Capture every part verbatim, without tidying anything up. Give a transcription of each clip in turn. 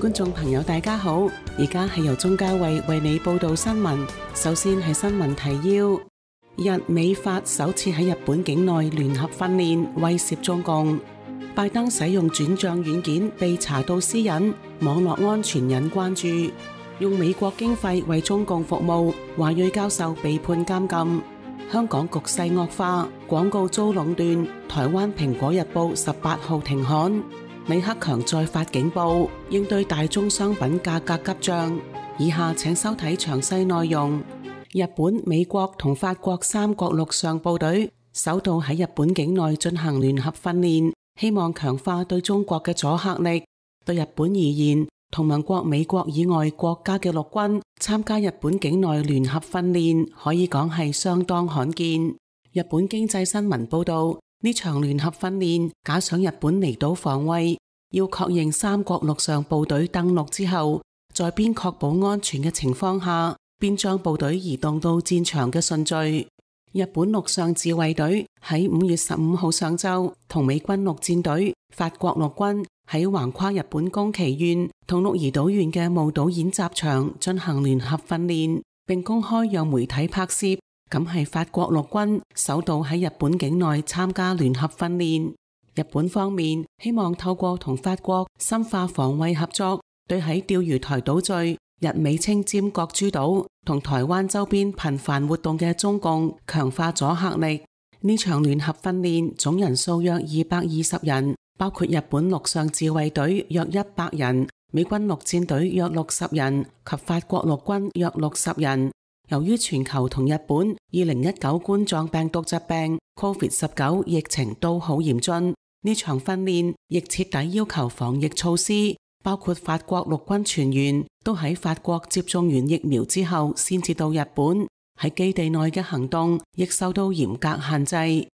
觀眾朋友大家好，而家係由鍾嘉慧為你報道新聞。首先係新聞提要：日美法首次喺日本境內聯合訓練，威懾中共。拜登使用轉賬軟件被查到私隱，網絡安全引關注。用美國經費為中共服務，華裔教授被判監禁。香港局勢惡化，廣告遭壟斷。台灣蘋果日報十八號停刊。李克強再發警報，應對大宗商品價格急漲。以下請收睇詳細內容。日本、美國同法國三國陸上部隊首度喺日本境內進行聯合訓練，希望強化對中國嘅阻嚇力。對日本而言，同盟國美國以外國家嘅陸軍參加日本境內聯合訓練，可以講係相當罕見。日本經濟新聞報道，呢場聯合訓練加上日本離島防衛，要確認三國陸上部隊登陸之後，在邊確保安全嘅情況下，邊將部隊移動到戰場嘅順序。日本陸上自衛隊喺五月十五號上晝同美軍陸戰隊、法國陸軍喺橫跨日本宮崎縣同鹿兒島縣嘅霧島演習場進行聯合訓練，並公開讓媒體拍攝。咁係法國陸軍首度喺日本境內參加聯合訓練。日本方面希望透過同法國深化防衛合作，對喺釣魚台島嶼、日美清尖閣諸島同台灣周邊頻繁活動嘅中共強化阻嚇力。呢場聯合訓練總人數約二百二十人，包括日本陸上自衛隊約一百人、美軍陸戰隊約六十人及法國陸軍約六十人。由於全球同日本二零一九冠狀病毒疾病 Covid 十九 疫情都好嚴峻，呢場訓練亦徹底要求防疫措施，包括法國陸軍全員都喺法國接種完疫苗之後先至到日本，喺基地內嘅行動亦受到嚴格限制。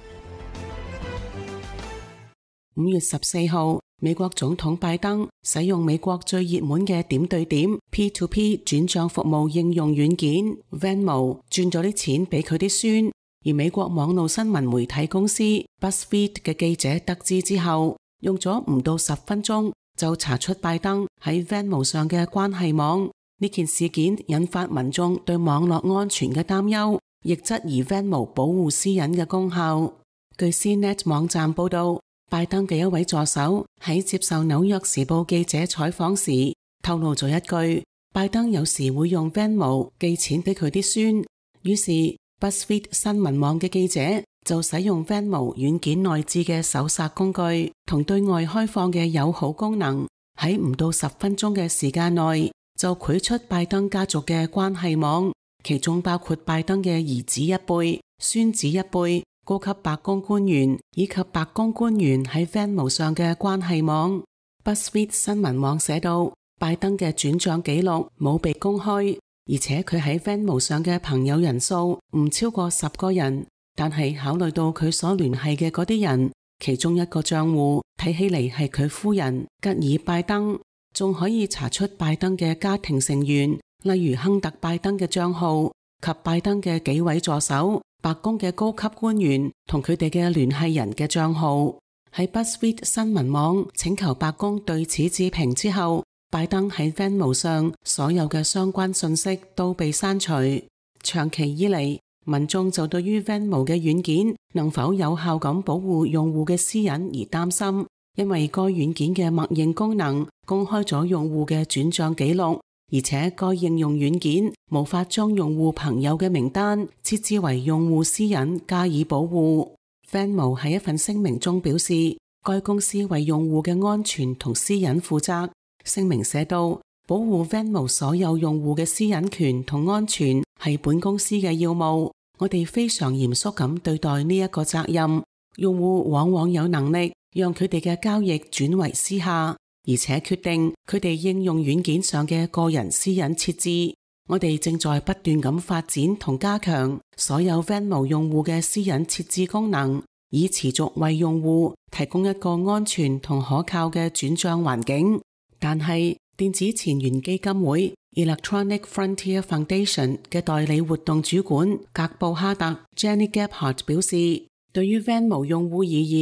五月十四號，美國總統拜登使用美國最熱門嘅點對點 P to P 轉賬服務應用軟件 Venmo 轉咗啲錢俾佢啲孫，而美國網絡新聞媒體公司 BuzzFeed 嘅記者得知之後，用咗唔到十分鐘就查出拜登喺 Venmo 上嘅關係網。呢件事件引發民眾對網絡安全嘅擔憂，亦質疑 Venmo 保護私隱嘅功效。據 C Net 網站報道，拜登嘅一位助手喺接受紐約時報記者採訪時透露咗一句，拜登有時會用 Venmo 寄錢俾佢啲孫。於是 BuzzFeed 新聞網嘅記者就使用 Venmo 軟件內置嘅搜索工具同對外開放嘅友好功能，喺唔到十分鐘嘅時間內就繪出拜登家族嘅關係網，其中包括拜登嘅兒子一輩、孫子一輩、高級白宮官員以及白宮官員喺 Venmo 上嘅關係網。BuzzFeed 新聞網寫道，拜登嘅轉賬記錄冇被公開，而且佢喺 Venmo 上嘅朋友人數唔超過十個人，但係考慮到佢所聯繫嘅嗰啲人，其中一個賬戶睇起嚟係佢夫人吉爾拜登，仲可以查出拜登嘅家庭成員，例如亨特拜登嘅賬號及拜登嘅幾位助手、白宮嘅高級官員同佢哋嘅聯繫人嘅賬號。喺 BuzzFeed 新聞網請求白宮對此置評之後，拜登喺 Venmo 上所有嘅相關信息都被刪除。長期以嚟，民眾就對於 Venmo 嘅軟件能否有效咁保護用戶嘅私隱而擔心，因為該軟件嘅默認功能公開咗用戶嘅轉賬記錄，而且該應用軟件無法將用戶朋友嘅名單設置為用戶私隱加以保護。Venmo 喺一份聲明中表示，該公司為用戶嘅安全同私隱負責。聲明寫道，保護 Venmo 所有用戶嘅私隱權同安全係本公司嘅要務，我哋非常嚴肅咁對待呢一個責任。用戶往往有能力讓佢哋嘅交易轉為私下，而且決定佢哋應用軟件上嘅個人私隱設置。我哋正在不斷咁發展同加強所有 Venmo 用戶嘅私隱設置功能，以持續為用戶提供一個安全同可靠嘅轉賬環境。但係電子錢元基金會 Electronic Frontier Foundation 嘅代理活動主管格布哈特 Jenny Gebhardt 表示，對於 Venmo 用戶而言，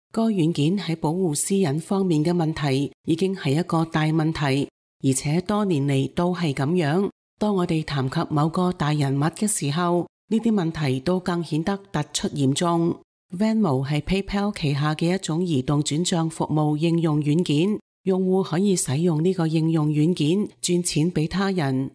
該軟件喺保護私隱方面嘅問題已經係一個大問題，而且多年嚟都係咁樣。當我哋談及某個大人物嘅時候，呢啲問題都更顯得突出嚴重。Venmo 係 PayPal 旗下嘅一種移動轉賬服務應用軟件，用戶可以使用呢個應用軟件轉錢俾他人。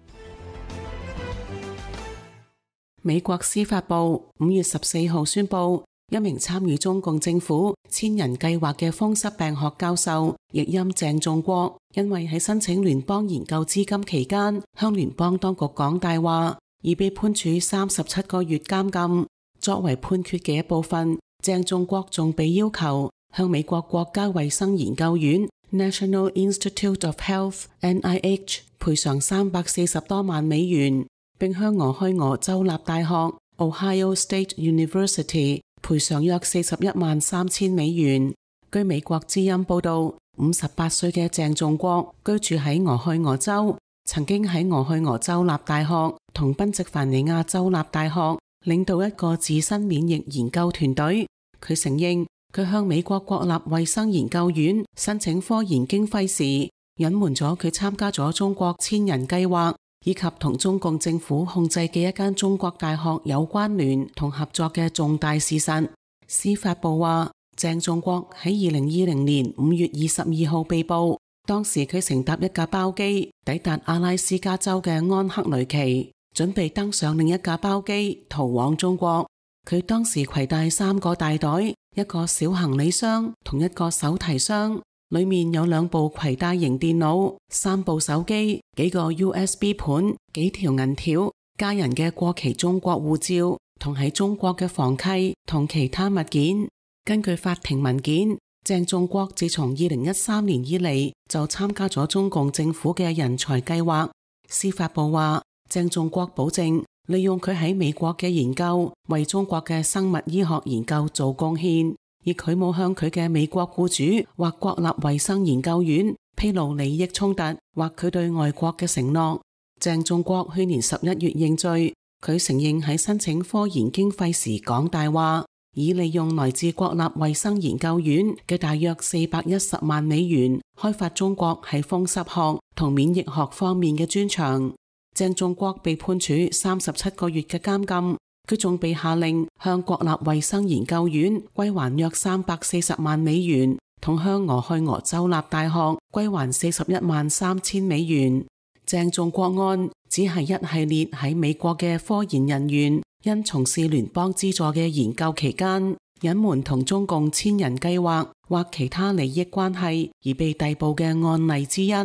美國司法部五月十四號宣布，一名參與中共政府千人計劃嘅風濕病學教授，譯音鄭仲國，因為喺申請聯邦研究資金期間向聯邦當局講大話，而被判處三十七個月監禁。作為判決嘅一部分，鄭仲國仲被要求向美國國家衛生研究院 National Institute of Health N I H 賠償三百四十多萬美元，並向俄亥俄州立大學 Ohio State University 賠償約四十一萬三千美元。據美國之音報道，五十八歲嘅鄭仲國居住喺俄亥俄州，曾經喺俄亥俄州立大學同賓夕凡尼亞州立大學領導一個自身免疫研究團隊。佢承認佢向美國國立衛生研究院申請科研經費時，隱瞞咗佢參加咗中國千人計劃以及同中共政府控制嘅一間中國大學有關聯同合作嘅重大事實。司法部話，鄭仲國喺二零二零年五月二十二號被捕，當時佢乘搭一架包機抵達阿拉斯加州嘅安克雷奇，準備登上另一架包機逃往中國。佢當時攜帶三個大袋，一個小行李箱同一個手提箱，裏面有兩部攜帶型電腦、三部手機、幾個 U S B 盤、幾條銀條、家人嘅過期中國護照同喺中國嘅房契同其他物件。根據法庭文件，鄭仲國自從二零一三年以嚟就參加咗中共政府嘅人才計劃。司法部話，鄭仲國保證利用佢喺美國嘅研究為中國嘅生物醫學研究做貢獻，而佢冇向佢嘅美國僱主或國立衛生研究院披露利益衝突或佢對外國嘅承諾。鄭仲國去年十一月認罪，佢承認喺申請科研經費時講大話，以利用來自國立衛生研究院嘅大約四百一十萬美元開發中國喺風濕學同免疫學方面嘅專長。鄭仲國被判處三十七個月嘅監禁，佢仲被下令向國立衛生研究院歸還約三百四十萬美元，同向俄亥俄州立大學歸還四十一萬三千美元。鄭仲國案只係一系列喺美國嘅科研人員因從事聯邦資助嘅研究期間隱瞞同中共千人計劃或其他利益關係而被逮捕嘅案例之一。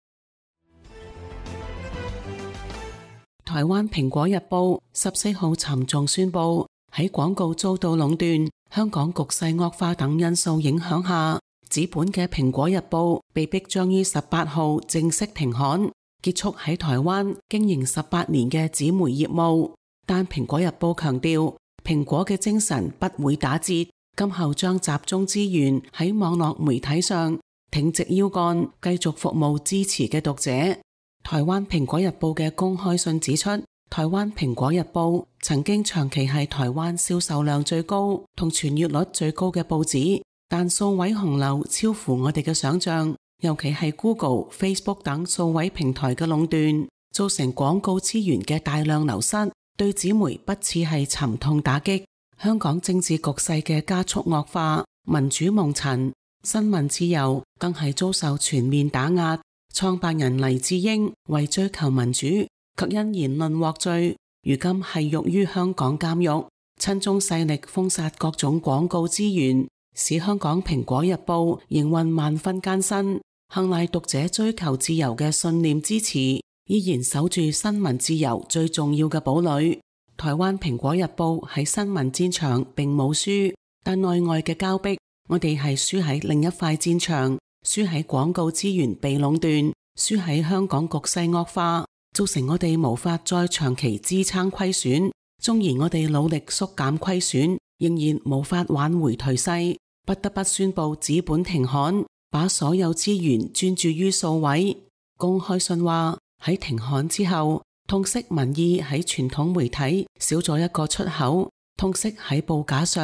台灣蘋果日報十四號沉重宣布，喺廣告遭到壟斷、香港局勢惡化等因素影響下，紙本嘅蘋果日報被迫將於十八號正式停刊，結束喺台灣經營十八年嘅紙媒業務。但蘋果日報強調，蘋果嘅精神不會打折，今後將集中資源喺網絡媒體上，挺直腰桿，繼續服務支持嘅讀者。台灣蘋果日報嘅公開信指出，台灣蘋果日報曾經長期係台灣銷售量最高同傳閱率最高嘅報紙，但數位洪流超乎我哋嘅想象，尤其係 Google、Facebook 等數位平台嘅壟斷，造成廣告資源嘅大量流失，對紙媒不似係沉痛打擊。香港政治局勢嘅加速惡化，民主蒙塵，新聞自由更係遭受全面打壓。創辦人黎智英為追求民主，卻因言論獲罪，如今係獄於香港監獄。親中勢力封殺各種廣告資源，使香港蘋果日報營運萬分艱辛。幸賴讀者追求自由嘅信念支持，依然守住新聞自由最重要嘅堡壘。台灣蘋果日報喺新聞戰場並冇輸，但內外嘅交逼，我哋係輸喺另一塊戰場。輸喺廣告資源被壟斷，輸喺香港局勢惡化，造成我哋無法再長期支撐虧損。縱然我哋努力縮減虧損，仍然無法挽回頹勢，不得不宣布紙本停刊，把所有資源專注於數位。公開信話，喺停刊之後，痛惜民意喺傳統媒體少咗一個出口，痛惜喺報價上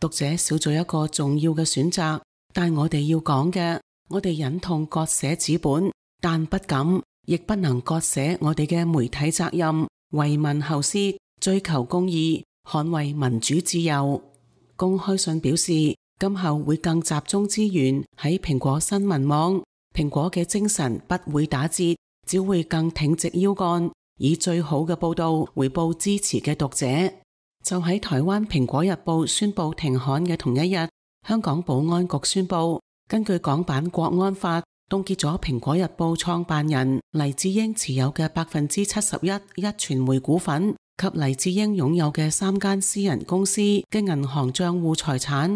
讀者少咗一個重要嘅選擇。但我哋要講嘅，我哋忍痛割捨紙本，但不敢，亦不能割捨我哋嘅媒體責任，為民後事，追求公義，捍衛民主自由。公開信表示，今後會更集中資源喺蘋果新聞網。蘋果嘅精神不會打折，只會更挺直腰桿，以最好嘅報道回報支持嘅讀者。就喺台灣蘋果日報宣布停刊嘅同一日，香港保安局宣布，根據港版國安法，凍結咗蘋果日報創辦人黎智英持有嘅百分之七十一壹傳媒股份及黎智英擁有嘅三間私人公司嘅銀行賬戶財產。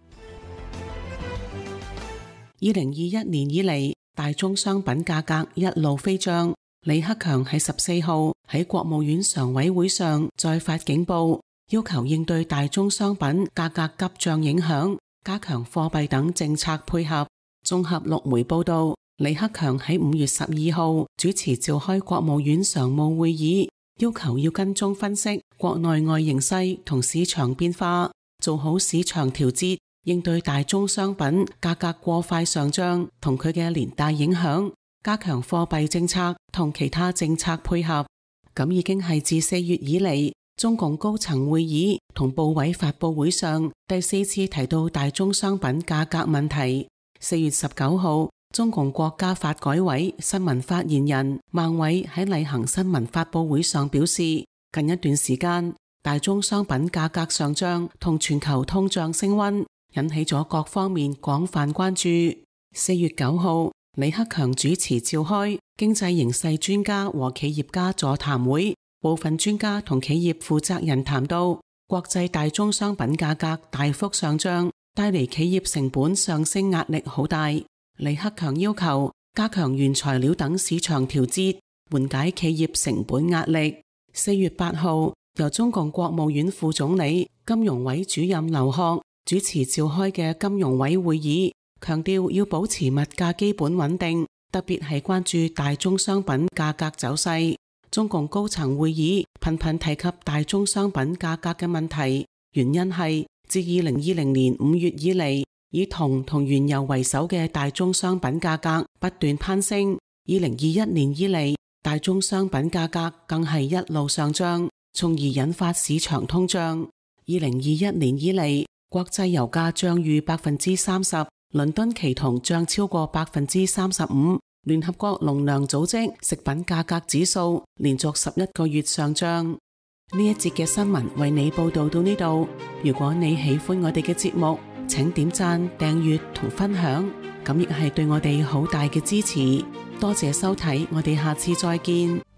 二零二一年以嚟，大宗商品價格一路飛漲。李克強喺十四號喺國務院常委會上再發警報，要求應對大宗商品價格急漲影響，加強貨幣等政策配合。綜合陸媒報道，李克強喺五月十二號主持召開國務院常務會議，要求要跟蹤分析國內外形勢同市場變化，做好市場調節，應對大宗商品價格過快上漲同佢嘅連帶影響，加強貨幣政策同其他政策配合。咁已經係自四月以嚟，中共高層會議同部委發佈會上第四次提到大宗商品價格問題。四月十九號，中共國家發改委新聞發言人孟偉喺例行新聞發佈會上表示，近一段時間大宗商品價格上漲同全球通脹升溫，引起咗各方面廣泛關注。四月九號，李克強主持召開經濟形勢專家和企業家座談會，部分專家同企業負責人談到，國際大宗商品價格大幅上漲，帶嚟企業成本上升壓力好大。李克強要求加強原材料等市場調節，緩解企業成本壓力。四月八號，由中共國務院副總理、金融委主任劉鶴主持召開嘅金融委會議，強調要保持物價基本穩定，特別係關注大宗商品價格走勢。中共高層會議頻頻提及大宗商品價格嘅問題，原因係自二零二零年五月以嚟，以銅同原油為首嘅大宗商品價格不斷攀升。二零二一年以嚟，大宗商品價格更係一路上漲，從而引發市場通脹。二零二一年以嚟，國際油價漲逾百分之三十，倫敦期銅漲超過百分之三十五。聯合國農糧組織食品價格指數連續十一個月上漲。呢一節嘅新聞為你報道到呢度。如果你喜歡我哋嘅節目，請點讚、訂閱同分享，咁亦係對我哋好大嘅支持。多謝收睇，我哋下次再見。